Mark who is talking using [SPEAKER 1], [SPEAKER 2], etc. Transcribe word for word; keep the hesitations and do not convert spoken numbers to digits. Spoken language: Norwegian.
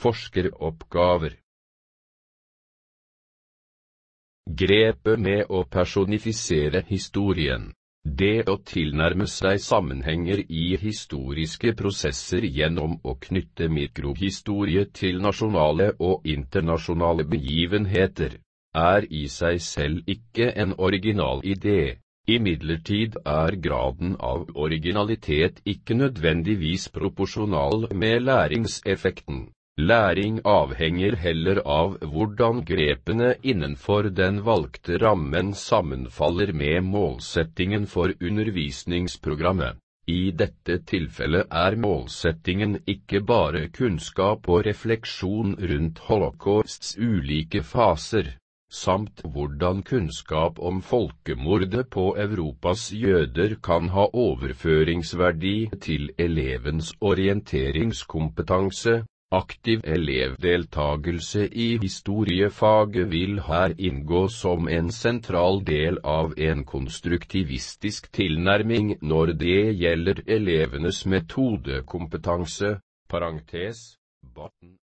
[SPEAKER 1] Forskeroppgaver. Grepet med å personifisere historien. Det å tilnærme seg sammenhenger i historiske prosesser gjennom å knytte mikrohistorie til nasjonale og internasjonale begivenheter, er i seg selv ikke en original idé. Imidlertid er graden av originalitet ikke nødvendigvis proporsjonal med læringseffekten. Læring avhenger heller av hvordan grepene innenfor den valgte rammen sammenfaller med målsettingen for undervisningsprogrammet. I dette tilfellet er målsettingen ikke bare kunnskap og refleksjon rundt holocausts ulike faser, samt hvordan kunnskap om folkemordet på Europas jøder kan ha overføringsverdi til elevens orienteringskompetanse. Aktiv elevdeltagelse i historiefaget vil her inngå som en sentral del av en konstruktivistisk tilnærming når det gjelder elevenes metodekompetanse, parentes, Barton.